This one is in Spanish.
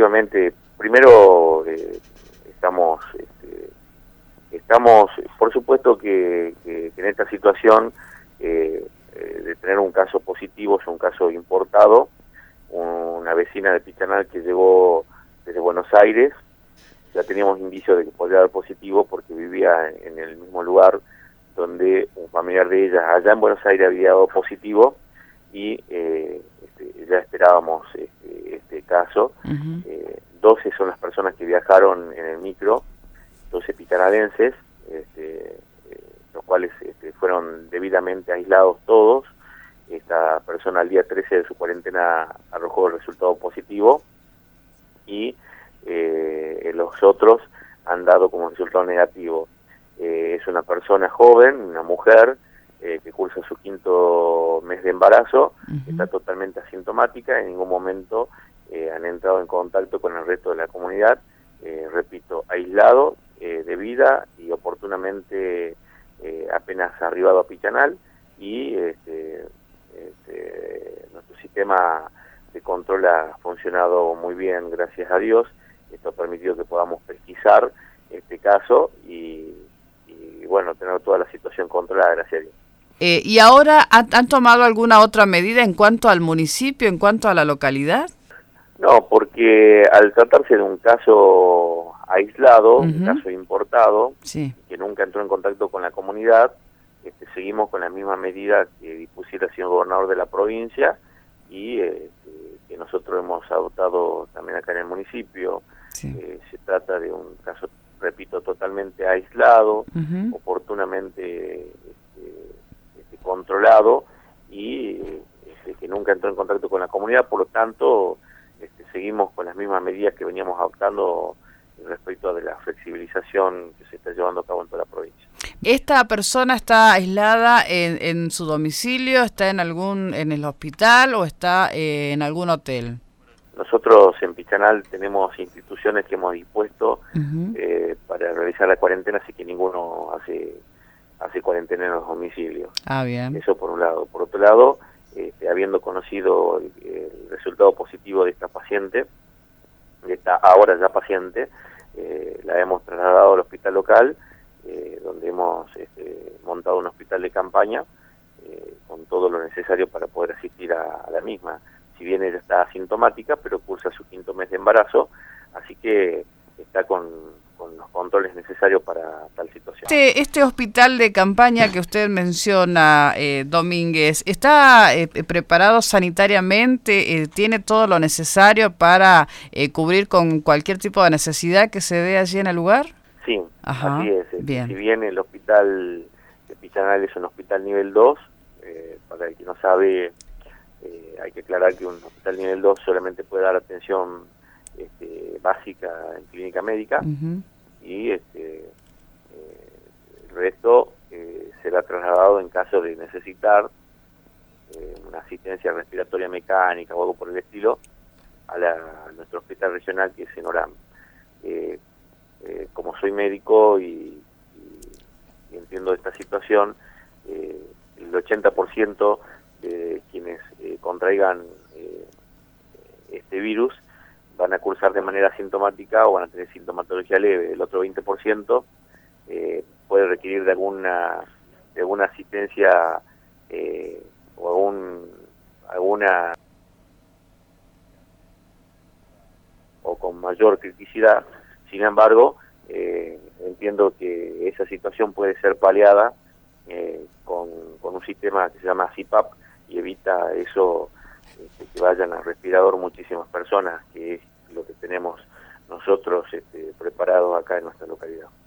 efectivamente, primero estamos, por supuesto que en esta situación de tener un caso positivo, es un caso importado, una vecina de Pichanal que llegó desde Buenos Aires, ya teníamos indicios de que podía dar positivo porque vivía en el mismo lugar donde un familiar de ella allá en Buenos Aires había dado positivo y ya esperábamos este caso. 12 son las personas que viajaron en el micro, 12 picanalenses, los cuales fueron debidamente aislados todos. Esta persona al día 13 de su cuarentena arrojó el resultado positivo y los otros han dado como resultado negativo. Es una persona joven, una mujer, que cursa su 5º mes de embarazo, está totalmente asintomática, en ningún momento han entrado en contacto con el resto de la comunidad, repito, aislado, de vida y oportunamente apenas arribado a Pichanal, y nuestro sistema de control ha funcionado muy bien, gracias a Dios. Esto ha permitido que podamos pesquisar este caso y bueno, tener toda la situación controlada, gracias a Dios. ¿Y ahora han tomado alguna otra medida en cuanto al municipio, en cuanto a la localidad? No, porque al tratarse de un caso aislado, un caso importado, sí, que nunca entró en contacto con la comunidad, seguimos con la misma medida que dispusiera el señor gobernador de la provincia y que nosotros hemos adoptado también acá en el municipio. Sí. Se trata de un caso, repito, totalmente aislado, oportunamente controlado y que nunca entró en contacto con la comunidad, por lo tanto seguimos con las mismas medidas que veníamos adoptando respecto a de la flexibilización que se está llevando a cabo en toda la provincia. ¿Esta persona está aislada en su domicilio, está en el hospital o está en algún hotel? Nosotros en Pichanal tenemos instituciones que hemos dispuesto para realizar la cuarentena, así que ninguno hace cuarentena en los domicilios. Ah, bien. Eso por un lado. Por otro lado, habiendo conocido el resultado positivo de esta paciente, de esta ahora ya paciente, la hemos trasladado al hospital local, donde hemos montado un hospital de campaña con todo lo necesario para poder asistir a la misma. Si bien ella está asintomática, pero cursa su 5º mes de embarazo, así que está con los controles necesarios para tal situación. Este hospital de campaña que usted menciona, Domínguez, ¿está preparado sanitariamente? ¿Tiene todo lo necesario para cubrir con cualquier tipo de necesidad que se dé allí en el lugar? Sí, ajá, así es. Bien. Si bien el hospital de Pichanal es un hospital nivel 2, para el que no sabe, hay que aclarar que un hospital nivel 2 solamente puede dar atención básica en clínica médica, y el resto será trasladado en caso de necesitar una asistencia respiratoria mecánica o algo por el estilo a nuestro hospital regional, que es en Orán. Como soy médico y entiendo esta situación, el 80% de quienes contraigan este virus van a cursar de manera asintomática o van a tener sintomatología leve. El otro 20% puede requerir de alguna asistencia o alguna o con mayor criticidad. Sin embargo, entiendo que esa situación puede ser paliada con un sistema que se llama CPAP y evita eso, que vayan al respirador muchísimas personas, que es lo que tenemos nosotros preparados acá en nuestra localidad.